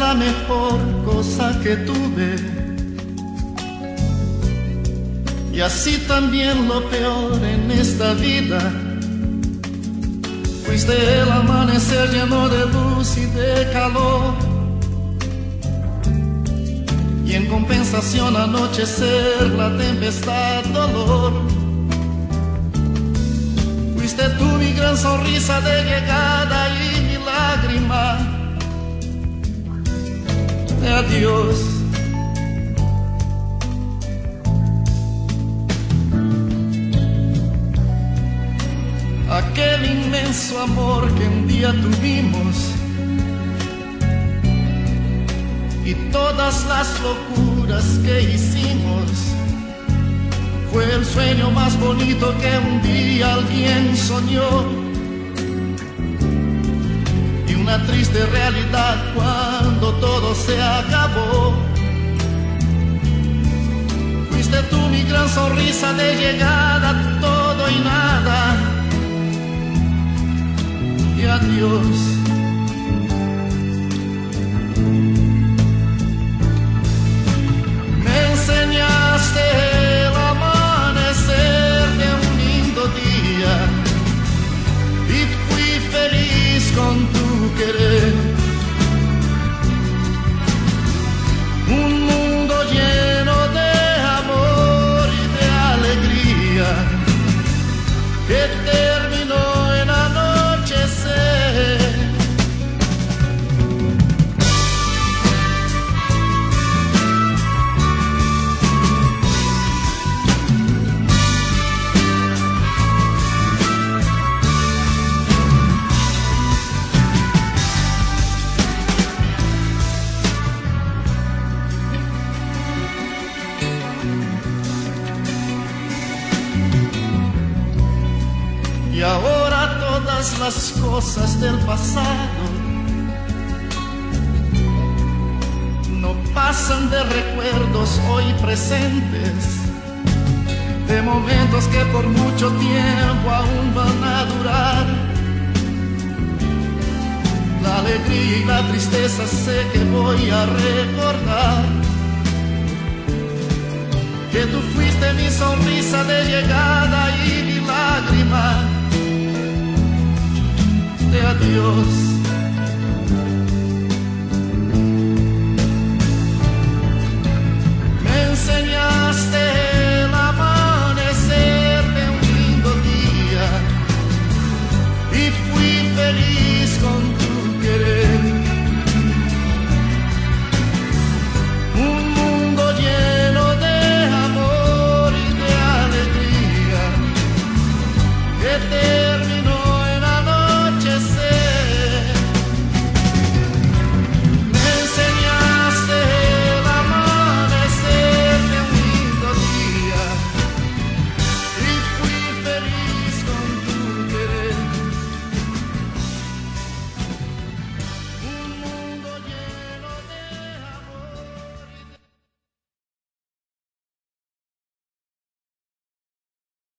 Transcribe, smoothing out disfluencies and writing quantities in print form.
la mejor cosa que tuve, y así también lo peor en esta vida. Fuiste el amanecer lleno de luz y de calor, y en compensación anochecer la tempestad, dolor. Fuiste tú mi gran sonrisa de llegada y mi lágrima de adiós. Aquel inmenso amor que un día tuvimos y todas las locuras que hicimos, fue el sueño más bonito que un día alguien soñó, y una triste realidad cuando todo se acabó. Fuiste tú mi gran sonrisa de llegada, todo y nada, y adiós. Me enseñaste el amanecer de un lindo día y fui feliz con tu querer. Un mundo lleno de amor y de alegría que terminó en anochecer. Y ahora todas las cosas del pasado no pasan de recuerdos hoy presentes, de momentos que por mucho tiempo aún van a durar. La alegría y la tristeza sé que voy a recordar, que tú fuiste mi sonrisa de llegada y mi lágrima de adiós.